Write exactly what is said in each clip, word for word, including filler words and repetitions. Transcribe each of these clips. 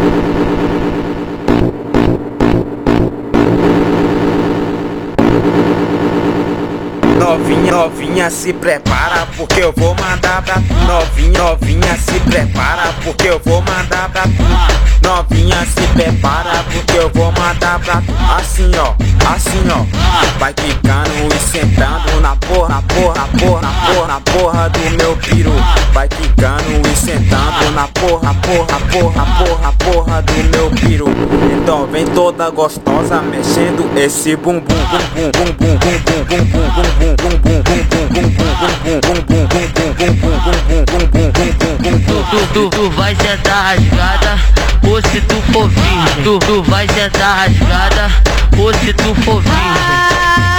Novinha, novinha, se prepara porque eu vou mandar pra tu. Novinha, novinha, se prepara porque eu vou mandar pra tu. Novinha, se prepara porque eu vou mandar pra tu. Assim ó, assim ó, vai quicando e sentando na porra, na porra, na porra, na porra, na porra do meu piru. Vai quicando e sentando na porra, porra, porra, porra, porra do meu piru. Então vem toda gostosa mexendo esse bumbum, bumbum, bumbum, bumbum, bumbum, bumbum, bumbum, Tu, tu, tu vai sentar rasgada, ou se tu for virgem. Tu, tu vai sentar rasgada, ou se tu for virgem.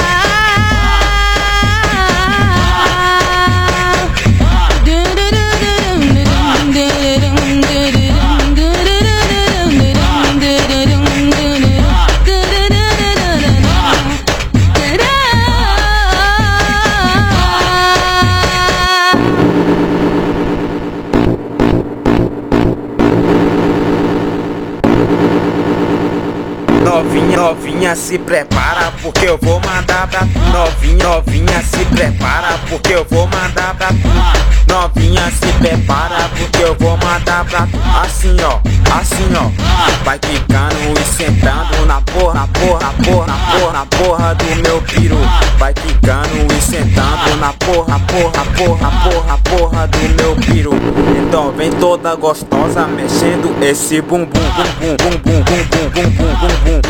Novinha, novinha, se prepara porque eu vou mandar pra tu. Novinha, novinha, se prepara porque eu vou mandar pra tu. Novinha, se prepara porque eu vou mandar pra tu. Assim ó, assim ó, vai quicando e sentando na porra, na porra, na porra, na porra, na porra do meu piru. Vai quicando e sentando na porra, porra, porra, porra, porra do meu piru. Então vem toda gostosa mexendo esse bumbum, bumbum, bumbum, bumbum, bumbum, bumbum,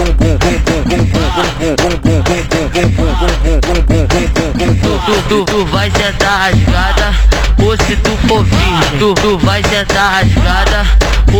Tu, tu, tu vai sentar rasgada, ou se tu for virgem. Tu, tu vai sentar rasgada,